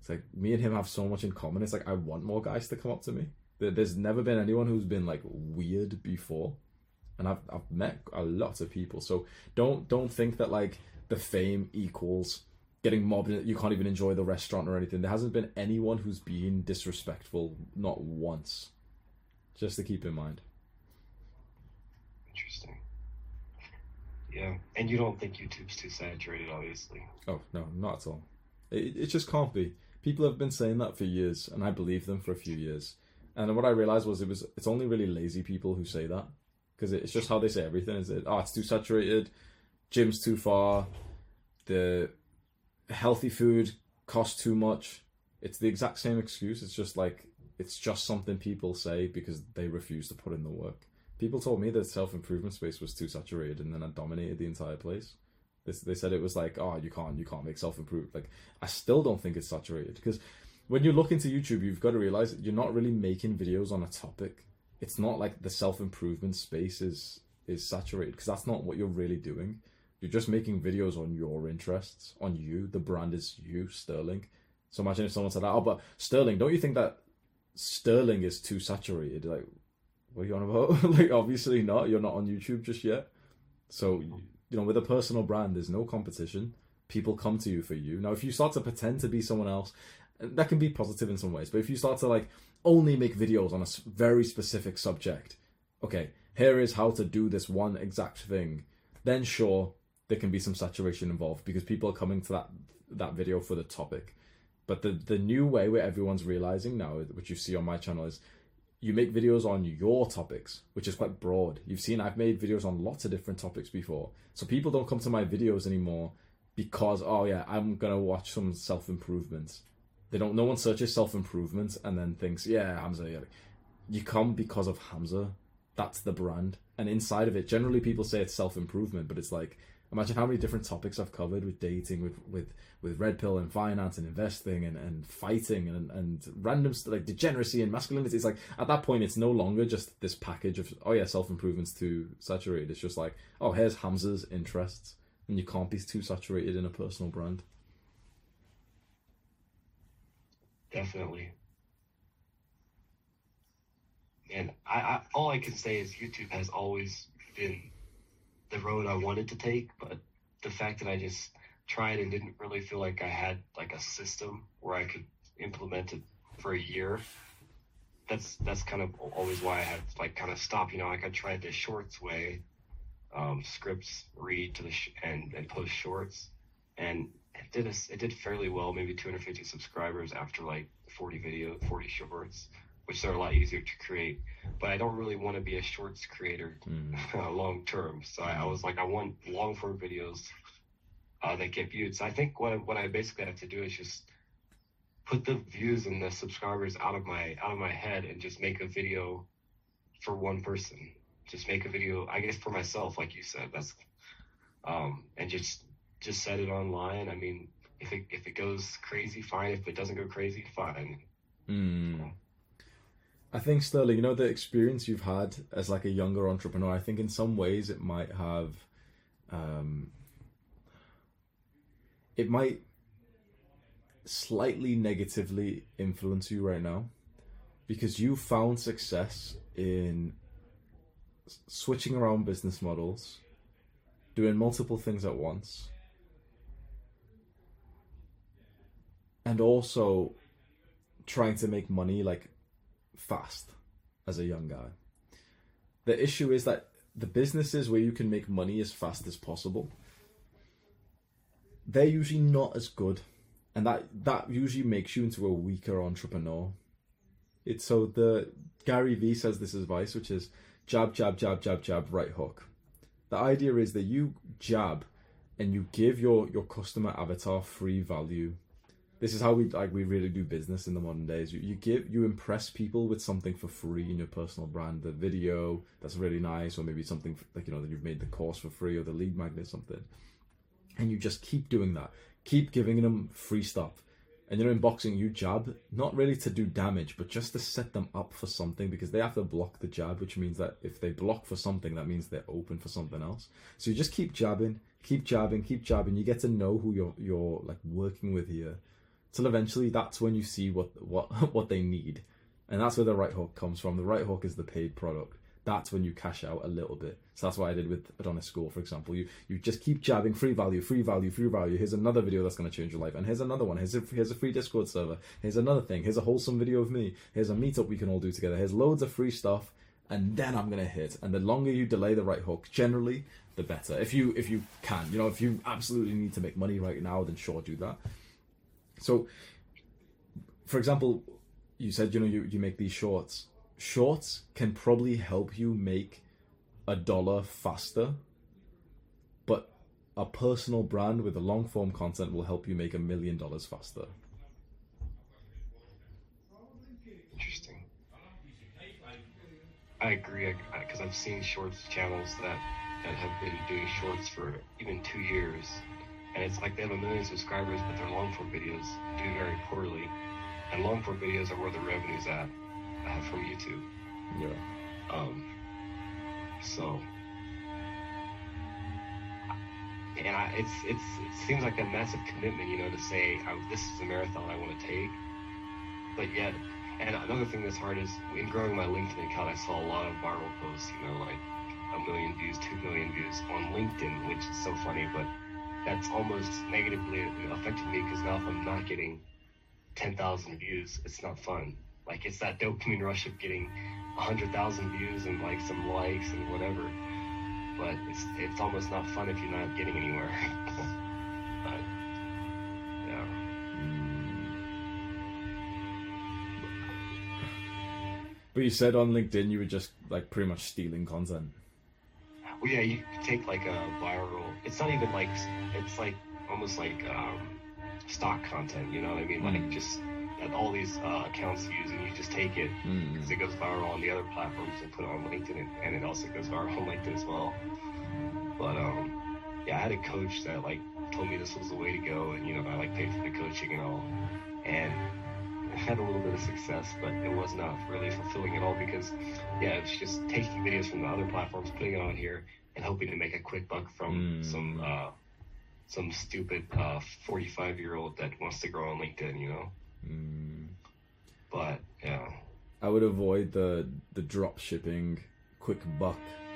It's like me and him have so much in common. It's like I want more guys to come up to me. There's never been anyone who's been like weird before, and I've met a lot of people. So don't think that like the fame equals getting mobbed. You can't even enjoy the restaurant or anything. There hasn't been anyone who's been disrespectful, not once. Just to keep in mind. Interesting. Yeah, and you don't think YouTube's too saturated, obviously. Oh no, not at all. It just can't be. People have been saying that for years, and I believed them for a few years. And what I realized was it's only really lazy people who say that, because it's just how they say everything. Is it? Oh, it's too saturated. Gym's too far. The healthy food costs too much. It's the exact same excuse. It's just like it's just something people say because they refuse to put in the work. People told me that self-improvement space was too saturated, and then I dominated the entire place. They said it was like, oh, you can't make self-improve. Like, I still don't think it's saturated, because when you look into YouTube, you've got to realize that you're not really making videos on a topic. It's not like the self-improvement space is saturated, because that's not what you're really doing. You're just making videos on your interests, on you. The brand is you, Sterling. So imagine if someone said, oh, but Sterling, don't you think that Sterling is too saturated? Like, what are you on about? Like, obviously not. You're not on YouTube just yet. So, you know, with a personal brand, there's no competition. People come to you for you. Now, if you start to pretend to be someone else, that can be positive in some ways. But if you start to like only make videos on a very specific subject, okay, here is how to do this one exact thing, then sure, there can be some saturation involved because people are coming to that video for the topic. But the new way where everyone's realizing now, which you see on my channel, is you make videos on your topics, which is quite broad. You've seen I've made videos on lots of different topics before. So people don't come to my videos anymore because, oh yeah, I'm going to watch some self-improvement. No one searches self-improvement and then thinks, yeah, Hamza. Yeah. You come because of Hamza. That's the brand. And inside of it, generally people say it's self-improvement, but it's like, imagine how many different topics I've covered with dating, with red pill and finance and investing and fighting and random stuff like degeneracy and masculinity. It's like, at that point, it's no longer just this package of, oh yeah, self-improvement's too saturated. It's just like, oh, here's Hamza's interests. And you can't be too saturated in a personal brand. Definitely. And I all I can say is YouTube has always been the road I wanted to take, but the fact that I just tried and didn't really feel like I had like a system where I could implement it for a year, that's kind of always why I had like kind of stopped. You know, like I tried the shorts way, scripts, read to the and post shorts, and it did fairly well, maybe 250 subscribers after like 40 shorts, which are a lot easier to create. But I don't really want to be a shorts creator long term. So I was like, I want long form videos that get viewed. So I think what I basically have to do is just put the views and the subscribers out of my head and just make a video for one person. Just make a video, I guess, for myself, like you said. That's and just set it online. I mean, if it goes crazy, fine. If it doesn't go crazy, fine. I think, Sterling, you know, the experience you've had as like a younger entrepreneur, I think in some ways it might have, it might slightly negatively influence you right now, because you found success in switching around business models, doing multiple things at once, and also trying to make money like fast as a young guy. The issue is that the businesses where you can make money as fast as possible, they're usually not as good, and that usually makes you into a weaker entrepreneur. It's so the Gary Vee says this advice, which is jab, jab, jab, jab, jab, right hook. The idea is that you jab and you give your customer avatar free value. This is how we really do business in the modern days. You impress people with something for free in your personal brand. The video that's really nice, or maybe something like, you know, that you've made the course for free, or the lead magnet, something. And you just keep doing that. Keep giving them free stuff. And you know, in boxing, you jab, not really to do damage, but just to set them up for something, because they have to block the jab, which means that if they block for something, that means they're open for something else. So you just keep jabbing, keep jabbing, keep jabbing. You get to know who you're like working with here. till eventually that's when you see what they need. And that's where the right hook comes from. The right hook is the paid product. That's when you cash out a little bit. So that's what I did with Adonis School, for example. You just keep jabbing free value, free value, free value. Here's another video that's going to change your life. And here's another one. Here's a free Discord server. Here's another thing. Here's a wholesome video of me. Here's a meetup we can all do together. Here's loads of free stuff. And then I'm going to hit. And the longer you delay the right hook, generally, the better. If you can. You know, if you absolutely need to make money right now, then sure, do that. So, for example, you said, you know, you make these shorts. Shorts can probably help you make $1 faster, but a personal brand with a long form content will help you make $1 million faster. Interesting. I agree, because I've seen shorts channels that have been doing shorts for even 2 years, and it's like they have 1 million subscribers, but their long form videos do very poorly, and long form videos are where the revenue's at. From YouTube. Yeah. So, and it seems like a massive commitment, you know, to say this is a marathon I want to take. But yet, and another thing that's hard is in growing my LinkedIn account, I saw a lot of viral posts, you know, like 1 million views, 2 million views on LinkedIn, which is so funny, but that's almost negatively affected me because now if I'm not getting 10,000 views, it's not fun. Like, it's that dopamine rush of getting 100,000 views and like some likes and whatever, but it's almost not fun if you're not getting anywhere. But yeah. But you said on LinkedIn you were just like pretty much stealing content. Well, yeah, you take like a viral. It's not even like, it's like almost like stock content. You know what I mean? Like just that all these accounts use, and you just take it because it goes viral on the other platforms and put it on LinkedIn, and it also goes viral on LinkedIn as well. But yeah, I had a coach that like told me this was the way to go, and you know, I like paid for the coaching and all, and I had a little bit of success, but it was not really fulfilling at all because yeah, it's just taking videos from the other platforms, putting it on here, and hoping to make a quick buck from some stupid 45-year-old that wants to grow on LinkedIn, you know. But yeah, I would avoid the drop shipping, quick buck,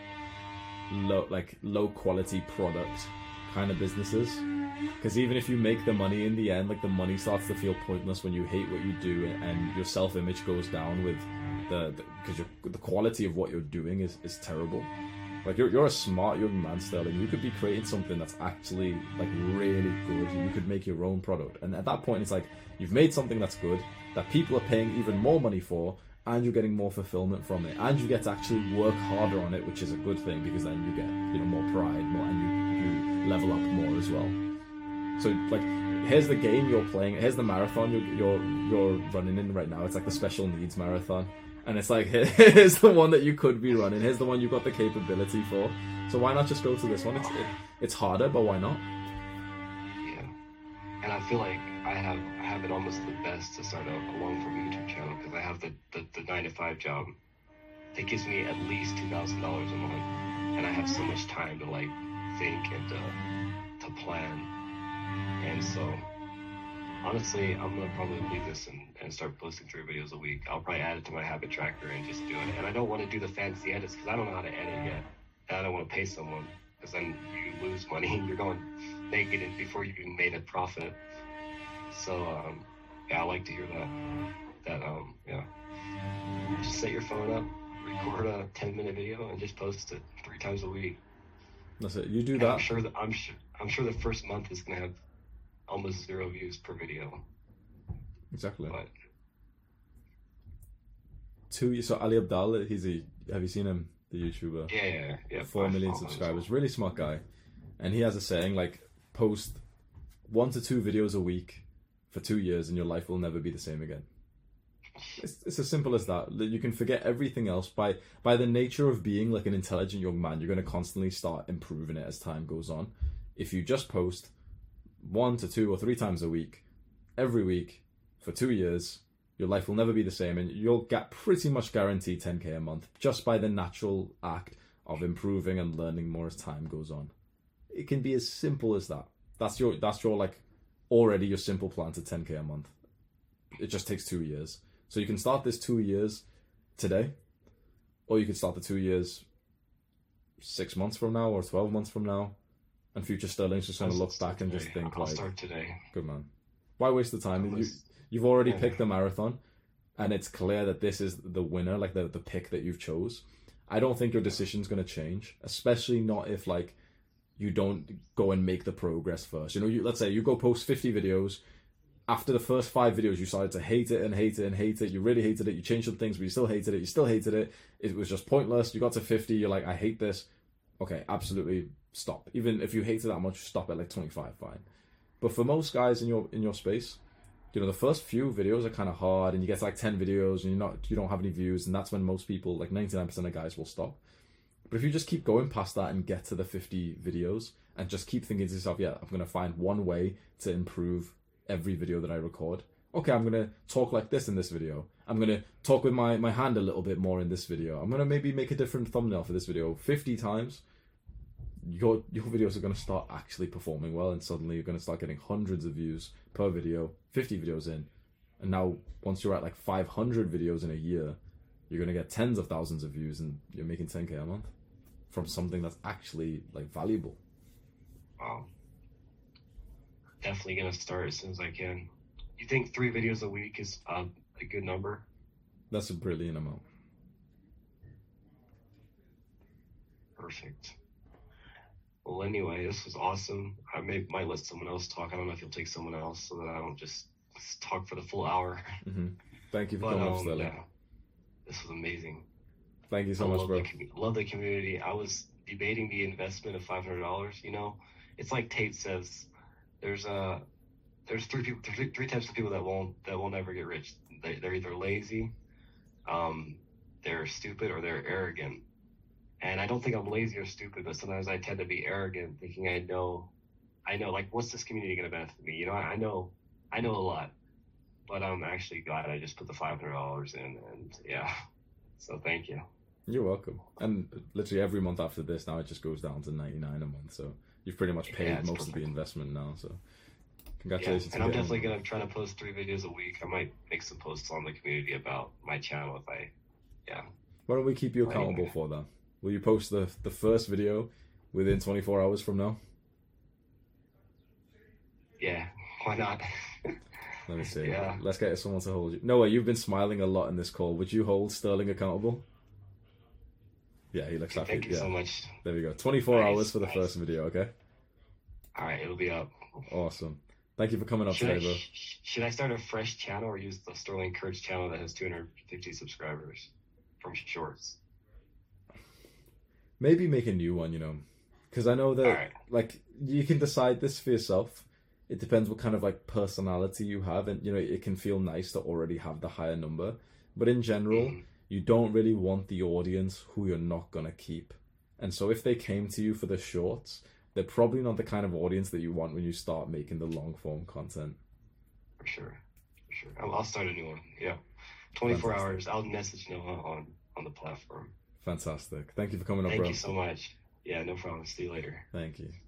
low quality product kind of businesses, because even if you make the money in the end, like the money starts to feel pointless when you hate what you do, and your self-image goes down with because the quality of what you're doing is terrible. Like you're a smart young man, Sterling. You could be creating something that's actually like really good. You could make your own product, and at that point, it's like you've made something that's good that people are paying even more money for, and you're getting more fulfillment from it, and you get to actually work harder on it, which is a good thing because then you get more pride, and you level up more as well. So like, here's the game you're playing. Here's the marathon you're running in right now. It's like the special needs marathon. And it's like, here's the one that you could be running. Here's the one you've got the capability for. So why not just go to this one? It's harder, but why not? Yeah. And I feel like I have it almost the best to start a long-form YouTube channel because I have the 9-to-5 job that gives me at least $2,000 a month. And I have so much time to like think and to plan. And so honestly, I'm going to probably leave this and start posting 3 videos a week. I'll probably add it to my habit tracker and just do it. And I don't want to do the fancy edits because I don't know how to edit yet. And I don't want to pay someone because then you lose money. You're going negative before you even made a profit. So, yeah, I like to hear that, yeah. Just set your phone up, record a 10-minute video, and just post it 3 times a week. That's it. You do that. I'm sure the first month is going to have almost 0 views per video. Exactly. But so Ali Abdaal, have you seen him, the YouTuber? Yeah. 4 million subscribers, really smart guy, and he has a saying like, post 1 to 2 videos a week for 2 years, and your life will never be the same again. It's as simple as that. You can forget everything else by the nature of being like an intelligent young man. You're going to constantly start improving it as time goes on. If you just post 1 to 2 or 3 times a week, every week, for 2 years, your life will never be the same, and you'll get pretty much guaranteed 10k a month just by the natural act of improving and learning more as time goes on. It can be as simple as that. That's your like already your simple plan to 10K a month. It just takes 2 years. So you can start this 2 years today, or you can start the 2 years 6 months from now or 12 months from now, and future Sterling's just going to look back and just think I'll like, start today. Good man. Why waste the time? You've already picked the marathon, and it's clear that this is the winner, like the pick that you've chose. I don't think your decision's going to change, especially not if like you don't go and make the progress first. You know, let's say you go post 50 videos. After the first 5 videos, you started to hate it and hate it and hate it. You really hated it. You changed some things, but you still hated it. You still hated it. It was just pointless. You got to 50. You're like, I hate this. Okay, absolutely stop. Even if you hate it that much, stop at like 25. Fine. But for most guys in your space, you know, the first few videos are kind of hard, and you get to like 10 videos, and you don't have any views, and that's when most people, like 99% of guys, will stop. But if you just keep going past that and get to the 50 videos, and just keep thinking to yourself, yeah, I'm going to find one way to improve every video that I record. Okay, I'm going to talk like this in this video. I'm going to talk with my hand a little bit more in this video. I'm going to maybe make a different thumbnail for this video 50 times. Your videos are going to start actually performing well, and suddenly you're going to start getting hundreds of views per video, 50 videos in. And now, once you're at like 500 videos in a year, you're going to get tens of thousands of views, and you're making 10K a month from something that's actually like valuable. Wow. Definitely going to start as soon as I can. You think 3 videos a week is a good number? That's a brilliant amount. Perfect. Well, anyway, this was awesome. I might let someone else talk. I don't know if you'll take someone else so that I don't just talk for the full hour. Mm-hmm. Thank you for coming up, Sterling. Yeah, this was amazing. Thank you so much, bro. Love the community. I was debating the investment of $500. You know, it's like Tate says. There's 3 types of people that won't ever get rich. They're either lazy, they're stupid, or they're arrogant. And I don't think I'm lazy or stupid, but sometimes I tend to be arrogant, thinking I know, like, what's this community going to benefit me? You know, I know a lot, but I'm actually glad I just put the $500 in, and yeah. So thank you. You're welcome. And literally every month after this, now it just goes down to $99 a month. So you've pretty much paid most of the investment now. So congratulations. Yeah, and I'm definitely going to try to post 3 videos a week. I might make some posts on the community about my channel Why don't we keep you accountable for that? Will you post the first video within 24 hours from now? Yeah, why not? Let me see. Yeah. Let's get someone to hold you. Noah, you've been smiling a lot in this call. Would you hold Sterling accountable? Yeah, he looks happy. Thank you so much. There we go. 24 hours for the first video, okay? All right, it'll be up. Awesome. Thank you for coming up today, bro. Should I start a fresh channel or use the Sterling Kurtz channel that has 250 subscribers from Shorts? Maybe make a new one, you know, because I know that like you can decide this for yourself. It depends what kind of like personality you have, and you know it can feel nice to already have the higher number. But in general, you don't really want the audience who you're not gonna keep. And so if they came to you for the shorts, they're probably not the kind of audience that you want when you start making the long form content. For sure. I'll start a new one. Yeah, 24 hours. I'll message Noah on the platform. Fantastic. Thank you for coming up, bro. Thank you so much. Yeah, no problem. See you later. Thank you.